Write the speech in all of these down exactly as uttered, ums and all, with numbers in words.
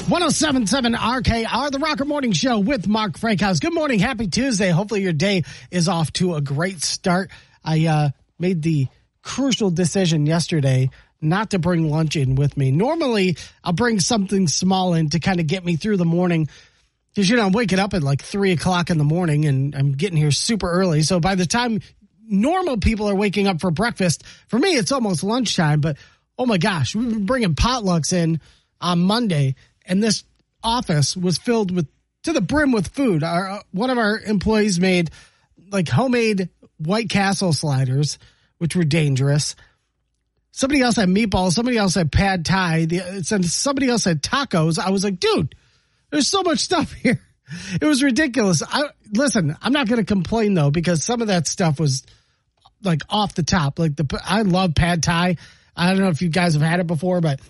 one oh seven point seven R K R, the Rocker Morning Show with Mark Frankhouse. Good morning. Happy Tuesday. Hopefully your day is off to a great start. I uh, made the crucial decision yesterday not to bring lunch in with me. Normally, I'll bring something small in to kind of get me through the morning because, you know, I'm waking up at like three o'clock in the morning and I'm getting here super early. So by the time normal people are waking up for breakfast, for me, it's almost lunchtime. But, oh, my gosh, we've been bringing potlucks in on Monday. And this office was filled with to the brim with food. Our uh, one of our employees made like homemade White Castle sliders, which were dangerous. Somebody else had meatballs. Somebody else had pad thai. The, somebody else had tacos. I was like, dude, there's so much stuff here. It was ridiculous. I, listen, I'm not going to complain though because some of that stuff was like off the top. Like the I love pad thai. I don't know if you guys have had it before, but.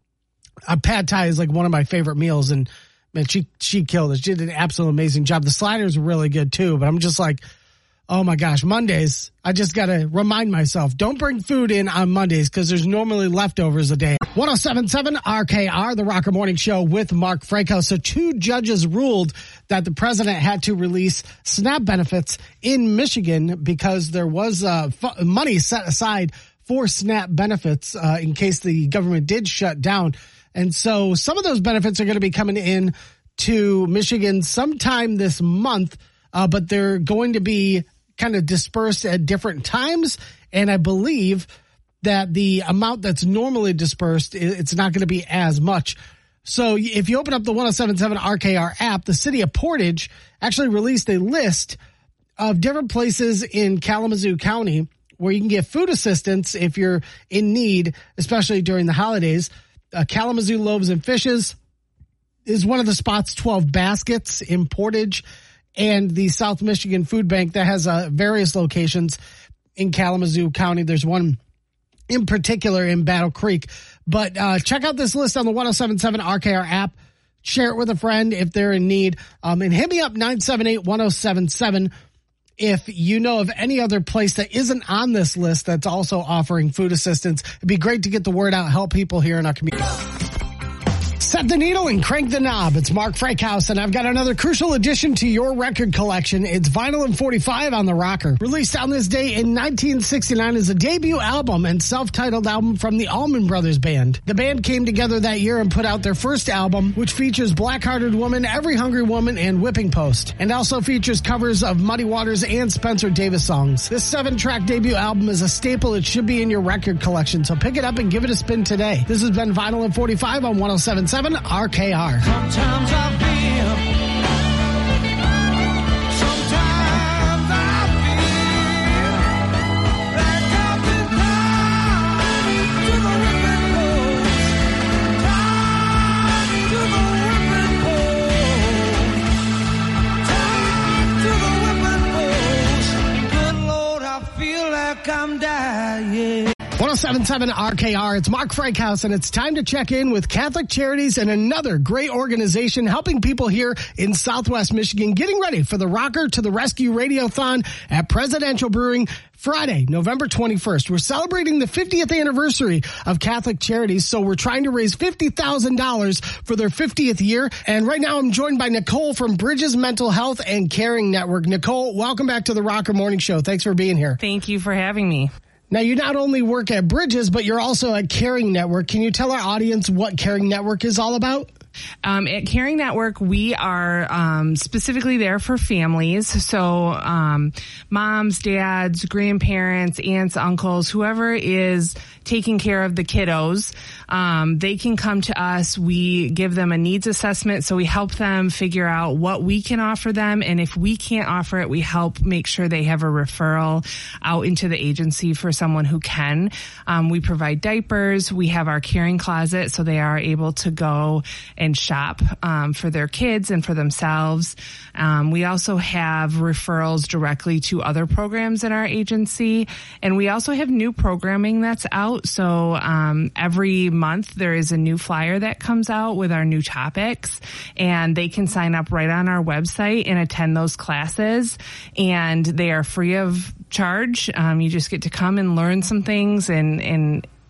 Uh, pad thai is like one of my favorite meals, and man, she she killed it. She did an absolute amazing job. The sliders were really good too, but I'm just like, oh my gosh, Mondays. I just got to remind myself, don't bring food in on Mondays because there's normally leftovers a day. one oh seven point seven R K R, the Rocker Morning Show with Mark Frankhouse. So two judges ruled that the president had to release SNAP benefits in Michigan because there was uh, f- money set aside for SNAP benefits uh, in case the government did shut down. And so some of those benefits are going to be coming in to Michigan sometime this month, uh, but they're going to be kind of dispersed at different times. And I believe that the amount that's normally dispersed, it's not going to be as much. So if you open up the one oh seven point seven R K R app, the city of Portage actually released a list of different places in Kalamazoo County where you can get food assistance if you're in need, especially during the holidays. Uh, Kalamazoo Loaves and Fishes is one of the spots, twelve Baskets in Portage, and the South Michigan Food Bank that has uh, various locations in Kalamazoo County. There's one in particular in Battle Creek. But uh, check out this list on the one oh seven point seven R K R app. Share it with a friend if they're in need. Um, and hit me up nine seven eight, one oh seven seven if you know of any other place that isn't on this list that's also offering food assistance. It'd be great to get the word out, help people here in our community. Set the needle and crank the knob. It's Mark Frankhouse, and I've got another crucial addition to your record collection. It's Vinyl and forty-five on the Rocker. Released on this day in nineteen sixty-nine as a debut album and self-titled album from the Allman Brothers Band. The band came together that year and put out their first album, which features Black-Hearted Woman, Every Hungry Woman, and Whipping Post, and also features covers of Muddy Waters and Spencer Davis songs. This seven-track debut album is a staple. It should be in your record collection, so pick it up and give it a spin today. This has been Vinyl and forty-five on one oh seven point seven R K R. Sometimes I feel, sometimes I feel like I've been tied to the whipping post, tied to the whipping post, tied to the whipping post. Good Lord, I feel like I'm dying. one oh seven point seven R K R, it's Mark Frankhouse, and it's time to check in with Catholic Charities and another great organization helping people here in Southwest Michigan getting ready for the Rocker to the Rescue Radiothon at Presidential Brewing Friday, November twenty-first. We're celebrating the fiftieth anniversary of Catholic Charities, so we're trying to raise fifty thousand dollars for their fiftieth year. And right now I'm joined by Nicole from Bridges Mental Health and Caring Network. Nicole, welcome back to the Rocker Morning Show. Thanks for being here. Thank you for having me. Now, you not only work at Bridges, but you're also at Caring Network. Can you tell our audience what Caring Network is all about? Um, at Caring Network, we are um, specifically there for families. So um, moms, dads, grandparents, aunts, uncles, whoever is taking care of the kiddos, um, they can come to us. We give them a needs assessment. So we help them figure out what we can offer them. And if we can't offer it, we help make sure they have a referral out into the agency for someone who can. Um, we provide diapers. We have our caring closet so they are able to go and shop um, for their kids and for themselves. Um, we also have referrals directly to other programs in our agency. And we also have new programming that's out. So um, every month there is a new flyer that comes out with our new topics, and they can sign up right on our website and attend those classes. And they are free of charge. Um, you just get to come and learn some things and, and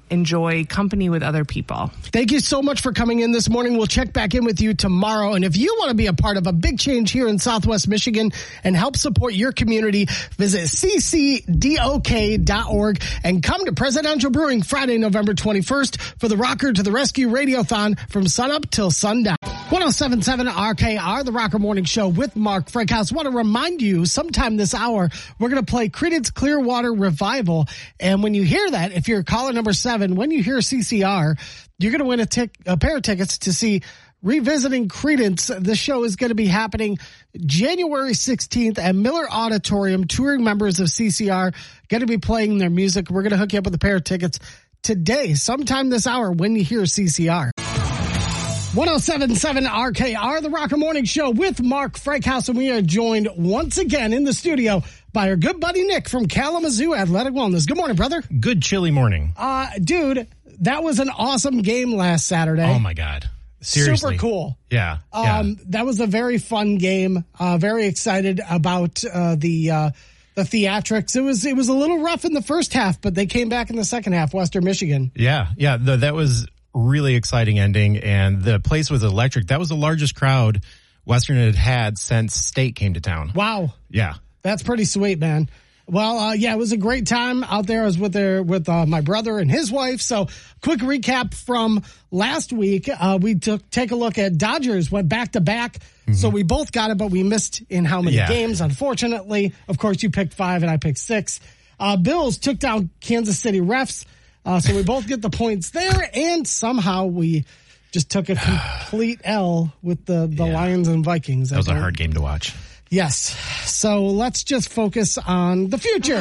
enjoy company with other people. Thank you so much for coming in this morning. We'll check back in with you tomorrow. And if you want to be a part of a big change here in Southwest Michigan and help support your community, visit c c d o k dot org and come to Presidential Brewing Friday, November twenty-first for the Rocker to the Rescue Radiothon from sunup till sundown. one oh seven point seven R K R, the Rocker Morning Show with Mark Frankhouse. Want to remind you, sometime this hour, we're going to play Creedence Clearwater Revival. And when you hear that, if you're caller number seven, when you hear C C R, you're going to win a, tic- a pair of tickets to see Revisiting Creedence. The show is going to be happening January sixteenth at Miller Auditorium. Touring members of C C R going to be playing their music. We're going to hook you up with a pair of tickets today, sometime this hour, when you hear C C R. one oh seven point seven R K R, the Rocker Morning Show with Mark Frankhouse, and we are joined once again in the studio by our good buddy Nick from Kalamazoo Athletic Wellness. Good morning, brother. Good chilly morning. Uh, dude, that was an awesome game last Saturday. Oh my God. Seriously. Super cool. Yeah. yeah. Um, that was a very fun game. Uh, very excited about uh, the uh, the theatrics. It was it was a little rough in the first half, but they came back in the second half. Western Michigan. Yeah. Yeah. The, that was really exciting ending, and the place was electric. That was the largest crowd Western had had since State came to town. Wow. Yeah. That's pretty sweet, man. Well, uh, yeah, it was a great time out there. I was with their, with uh, my brother and his wife. So quick recap from last week. Uh, we took take a look at Dodgers, went back to back. Mm-hmm. So we both got it, but we missed in how many yeah. games, unfortunately. Of course, you picked five and I picked six. Uh, Bills took down Kansas City Refs. Uh, so we both get the points there. And somehow we just took a complete L with the, the yeah. Lions and Vikings. That was a hard game to watch. Yes. So let's just focus on the future.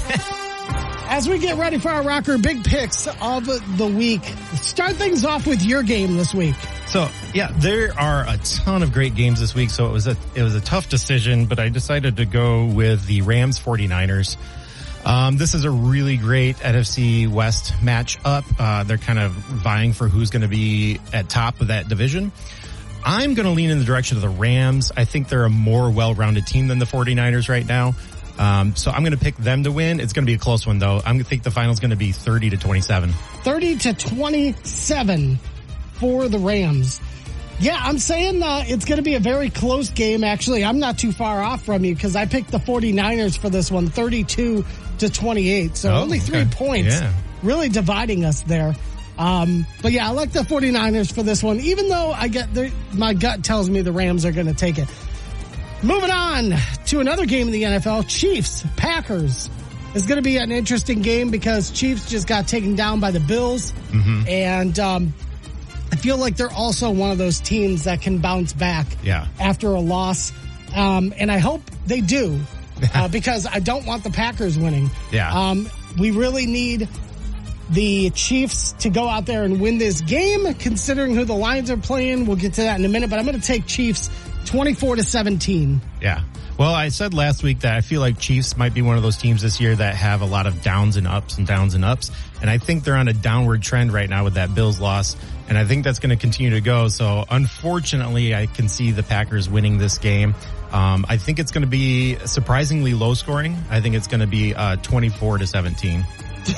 As we get ready for our Rocker Big Picks of the week, start things off with your game this week. So, yeah, there are a ton of great games this week, so it was a it was a tough decision, but I decided to go with the Rams forty-niners. Um, this is a really great N F C West matchup. Uh, they're kind of vying for who's going to be at top of that division. I'm going to lean in the direction of the Rams. I think they're a more well-rounded team than the forty-niners right now. Um, so I'm going to pick them to win. It's going to be a close one, though. I'm going to think the final's going to be thirty to twenty-seven. thirty to twenty-seven for the Rams. Yeah, I'm saying uh, it's going to be a very close game, actually. I'm not too far off from you because I picked the forty-niners for this one, thirty-two to twenty-eight. So oh, only three okay. points, yeah. really dividing us there. Um, but yeah, I like the forty-niners for this one, even though I get the, my gut tells me the Rams are going to take it. Moving on to another game in the N F L, Chiefs, Packers. It's going to be an interesting game because Chiefs just got taken down by the Bills. Mm-hmm. And, um, I feel like they're also one of those teams that can bounce back yeah. after a loss. Um, and I hope they do, uh, because I don't want the Packers winning. Yeah. Um, we really need the Chiefs to go out there and win this game, considering who the Lions are playing. We'll get to that in a minute, but I'm going to take Chiefs twenty-four to seventeen. Yeah. Well, I said last week that I feel like Chiefs might be one of those teams this year that have a lot of downs and ups and downs and ups. And I think they're on a downward trend right now with that Bills loss. And I think that's going to continue to go. So unfortunately, I can see the Packers winning this game. Um, I think it's going to be surprisingly low scoring. I think it's going to be uh, twenty-four to seventeen.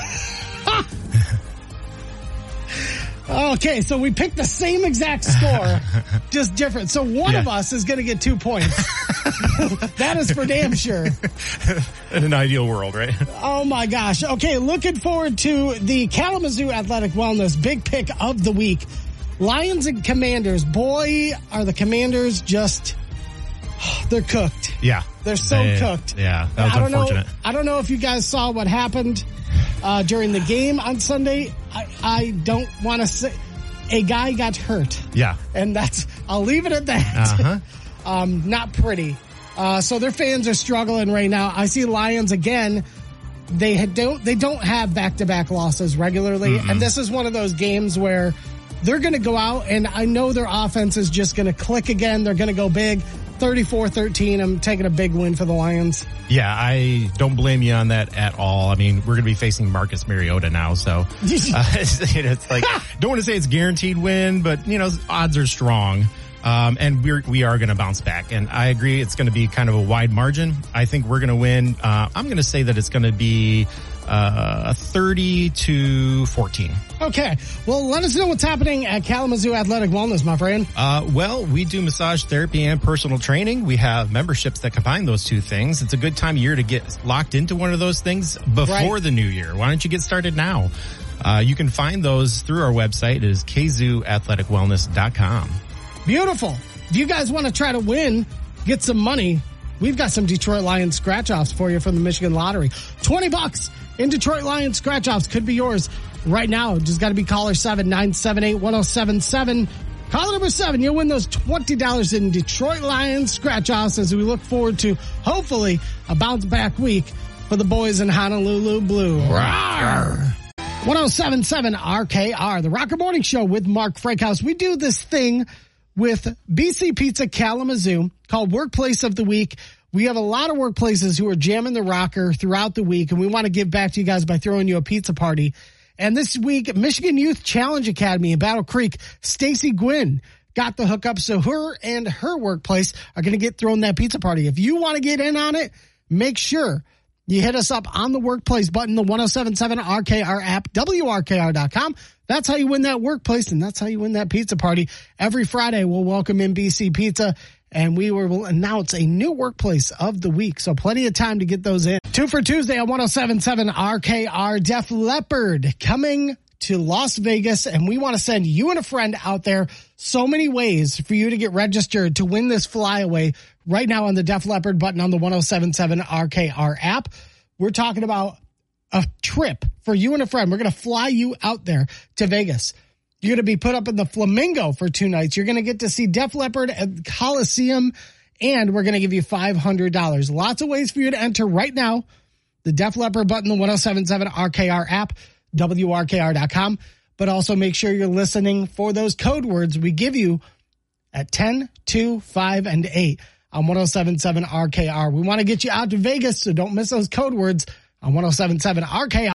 Okay, so we picked the same exact score, just different. So one yeah. of us is going to get two points. That is for damn sure. In an ideal world, right? Oh my gosh. Okay, looking forward to the Kalamazoo Athletic Wellness Big Pick of the Week. Lions and Commanders. Boy, are the Commanders just, they're cooked. Yeah. They're so they, cooked. Yeah, that was I don't unfortunate. Know, I don't know if you guys saw what happened uh, during the game on Sunday. I, I don't want to say a guy got hurt. Yeah. And that's, I'll leave it at that. Uh-huh. um, not pretty. Uh, so their fans are struggling right now. I see Lions again. They had, don't, they don't have back-to-back losses regularly. Mm-mm. And this is one of those games where they're going to go out, and I know their offense is just going to click again. They're going to go big. thirty-four thirteen. I'm taking a big win for the Lions. Yeah, I don't blame you on that at all. I mean, we're going to be facing Marcus Mariota now, so uh, it's like, don't want to say it's guaranteed win, but, you know, odds are strong. Um, and we're, we are going to bounce back. And I agree it's going to be kind of a wide margin. I think we're going to win. Uh, I'm going to say that it's going to be uh, thirty to fourteen. Okay. Well, let us know what's happening at Kalamazoo Athletic Wellness, my friend. Uh, well, we do massage therapy and personal training. We have memberships that combine those two things. It's a good time of year to get locked into one of those things before Right. the new year. Why don't you get started now? Uh, you can find those through our website. It is k zoo athletic wellness dot com. Beautiful. If you guys want to try to win, get some money, we've got some Detroit Lions scratch-offs for you from the Michigan Lottery. twenty bucks in Detroit Lions scratch-offs could be yours right now. Just got to be caller seven nine seven eight, one oh seven seven. Caller number seven, you'll win those twenty dollars in Detroit Lions scratch-offs as we look forward to, hopefully, a bounce-back week for the boys in Honolulu Blue. Rawr. one oh seven point seven R K R, the Rocker Morning Show with Mark Frankhouse. We do this thing with B C Pizza Kalamazoo called Workplace of the Week. We have a lot of workplaces who are jamming the rocker throughout the week, and we want to give back to you guys by throwing you a pizza party. And this week, Michigan Youth Challenge Academy in Battle Creek, Stacy Gwynn got the hookup, so her and her workplace are going to get thrown that pizza party. If you want to get in on it, make sure you hit us up on the workplace button, the one oh seven point seven R K R app, W R K R dot com. That's how you win that workplace, and that's how you win that pizza party. Every Friday, we'll welcome in B C Pizza, and we will announce a new workplace of the week. So plenty of time to get those in. Two for Tuesday on one oh seven point seven R K R. Def Leppard coming to Las Vegas, and we want to send you and a friend out there. So many ways for you to get registered to win this flyaway right now on the Def Leppard button on the one oh seven point seven R K R app. We're talking about a trip for you and a friend. We're going to fly you out there to Vegas. You're going to be put up in the Flamingo for two nights. You're going to get to see Def Leppard at Coliseum, and we're going to give you five hundred dollars. Lots of ways for you to enter right now. The Def Leppard button, the one oh seven point seven R K R app, W R K R dot com. But also make sure you're listening for those code words we give you at ten, two, five, and eight on one oh seven point seven R K R. We want to get you out to Vegas, so don't miss those code words on one oh seven point seven R K R.